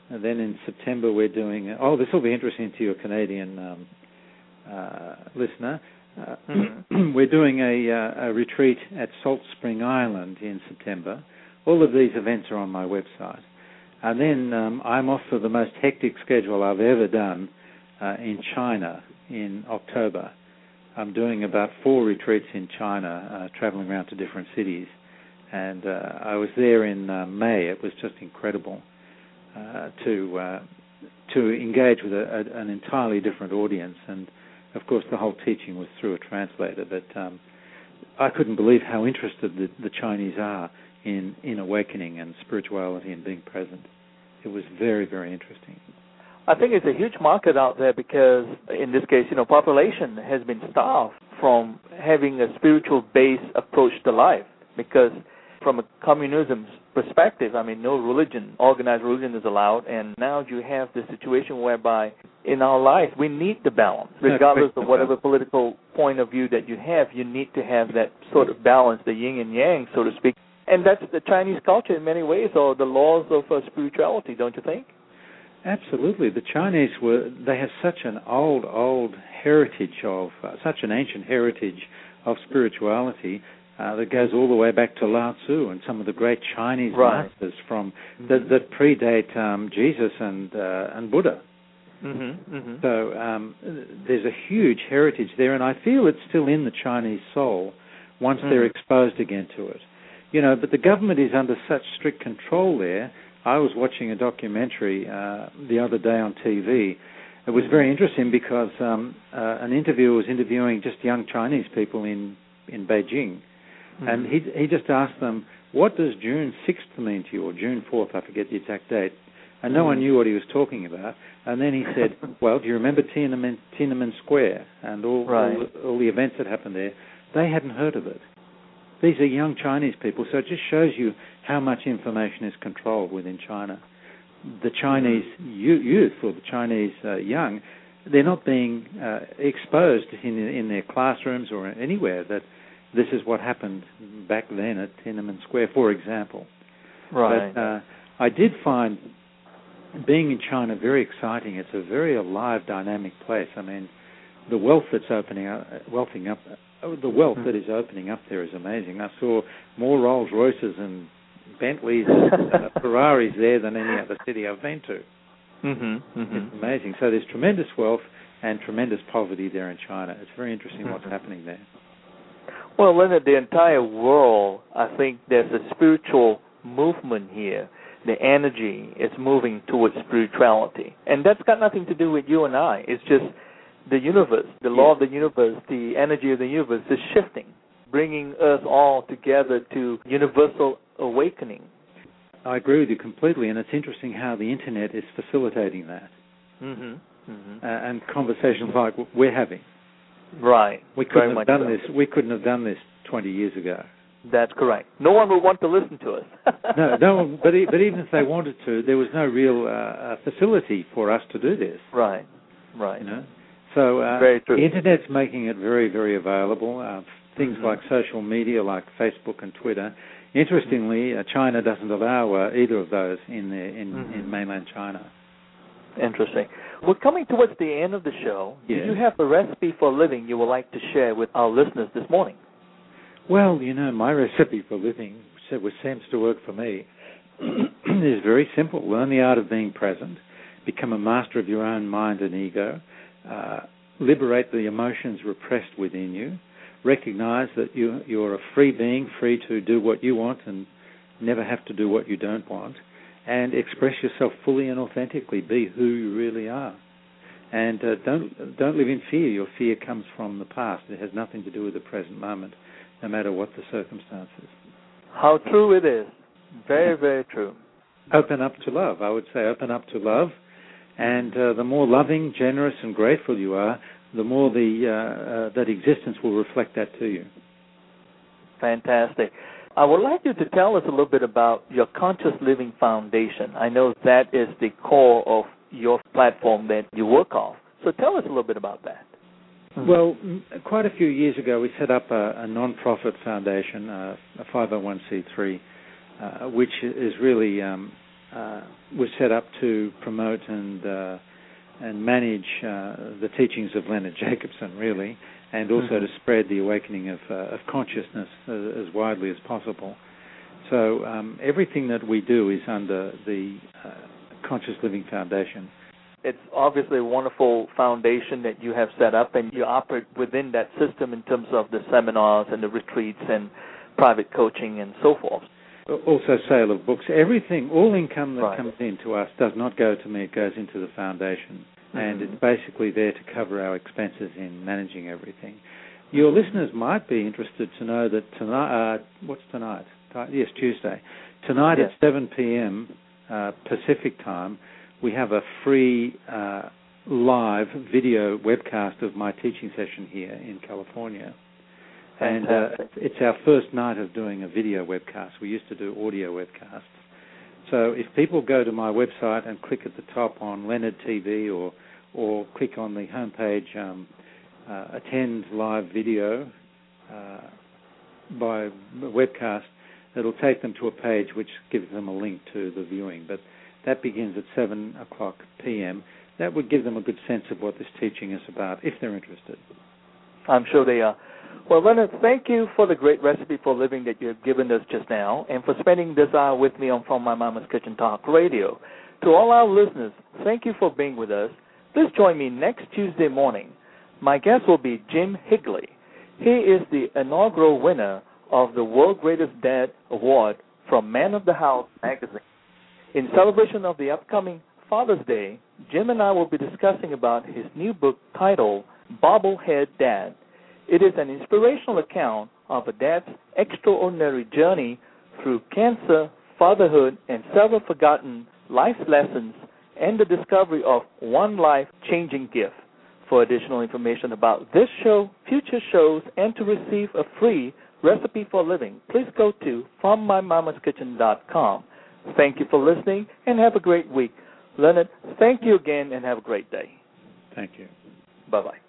And then in September we're doing... this will be interesting to your Canadian listener. We're doing a retreat at Salt Spring Island in September. All of these events are on my website. And then I'm off for the most hectic schedule I've ever done in China in October. I'm doing about 4 retreats in China, traveling around to different cities. And I was there in May. It was just incredible to engage with an entirely different audience. And, of course, the whole teaching was through a translator. But I couldn't believe how interested the Chinese are in awakening and spirituality and being present. It was very, very interesting. I think it's a huge market out there because, in this case, population has been starved from having a spiritual-based approach to life. Because from a communism's perspective, no religion, organized religion is allowed, and now you have this situation whereby in our life we need the balance. Regardless of whatever political point of view that you have, you need to have that sort of balance, the yin and yang, so to speak. And that's the Chinese culture in many ways, or the laws of spirituality, don't you think? Absolutely. The Chinese they have such an old heritage of, such an ancient heritage of spirituality that goes all the way back to Lao Tzu and some of the great Chinese masters from that predate Jesus and Buddha. So there's a huge heritage there, and I feel it's still in the Chinese soul once they're exposed again to it. But the government is under such strict control there. I was watching a documentary the other day on TV. It was very interesting because an interviewer was interviewing just young Chinese people in Beijing. And he just asked them, what does June 6th mean to you, or June 4th, I forget the exact date. And no one knew what he was talking about. And then he said, well, do you remember Tiananmen Square and all the events that happened there? They hadn't heard of it. These are young Chinese people, so it just shows you how much information is controlled within China. The Chinese youth, or the Chinese young, they're not being exposed in their classrooms or anywhere that this is what happened back then at Tiananmen Square, for example. Right. But I did find being in China very exciting. It's a very alive, dynamic place. The wealth that's the wealth that is opening up there is amazing. I saw more Rolls Royces and Bentleys and Ferraris there than any other city I've been to. It's amazing. So there's tremendous wealth and tremendous poverty there in China. It's very interesting what's happening there. Well, Leonard, the entire world, I think there's a spiritual movement here. The energy is moving towards spirituality. And that's got nothing to do with you and I. It's just the universe, the law of the universe, the energy of the universe is shifting, bringing us all together to universal awakening. I agree with you completely, and it's interesting how the Internet is facilitating that. And conversations like we're having. Right. We couldn't have done this. We couldn't have done this 20 years ago. That's correct. No one would want to listen to us. no one. But even if they wanted to, there was no real facility for us to do this. Right. So very true. The Internet's making it very, very available. Things like social media, like Facebook and Twitter. Interestingly, China doesn't allow either of those in mainland China. Interesting. We're coming towards the end of the show. Yes. Do you have a recipe for living you would like to share with our listeners this morning? Well, my recipe for living, which seems to work for me, is very simple. Learn the art of being present. Become a master of your own mind and ego. Liberate the emotions repressed within you. Recognize that you're a free being, free to do what you want and never have to do what you don't want. And express yourself fully and authentically. Be who you really are. And don't live in fear. Your fear comes from the past. It has nothing to do with the present moment, no matter what the circumstances. How true it is. Very, very true. Open up to love. I would say open up to love. And the more loving, generous, and grateful you are, the more that existence will reflect that to you. Fantastic. I would like you to tell us a little bit about your Conscious Living Foundation. I know that is the core of your platform that you work off. So tell us a little bit about that. Well, quite a few years ago, we set up a non-profit foundation, a 501c3, which is really was set up to promote and manage the teachings of Leonard Jacobson, really, and also to spread the awakening of consciousness as widely as possible. So everything that we do is under the Conscious Living Foundation. It's obviously a wonderful foundation that you have set up, and you operate within that system in terms of the seminars and the retreats and private coaching and so forth. Also sale of books. Everything, all income that comes into us does not go to me, it goes into the foundation. And it's basically there to cover our expenses in managing everything. Your listeners might be interested to know that tonight, what's tonight? Yes, Tuesday. Tonight at 7 p.m. Pacific time, we have a free live video webcast of my teaching session here in California. And it's our first night of doing a video webcast. We used to do audio webcasts. So if people go to my website and click at the top on Leonard TV or click on the homepage, attend live video by webcast, it'll take them to a page which gives them a link to the viewing. But that begins at 7 o'clock p.m. That would give them a good sense of what this teaching is about, if they're interested. I'm sure they are. Well, Leonard, thank you for the great recipe for living that you have given us just now, and for spending this hour with me on From My Mama's Kitchen Talk Radio. To all our listeners, thank you for being with us. Please join me next Tuesday morning. My guest will be Jim Higley. He is the inaugural winner of the World Greatest Dad Award from Man of the House magazine. In celebration of the upcoming Father's Day, Jim and I will be discussing about his new book titled Bobblehead Dad. It is an inspirational account of a dad's extraordinary journey through cancer, fatherhood, and several forgotten life lessons, and the discovery of one life-changing gift. For additional information about this show, future shows, and to receive a free recipe for living, please go to FromMyMamasKitchen.com. Thank you for listening, and have a great week. Leonard, thank you again, and have a great day. Thank you. Bye-bye.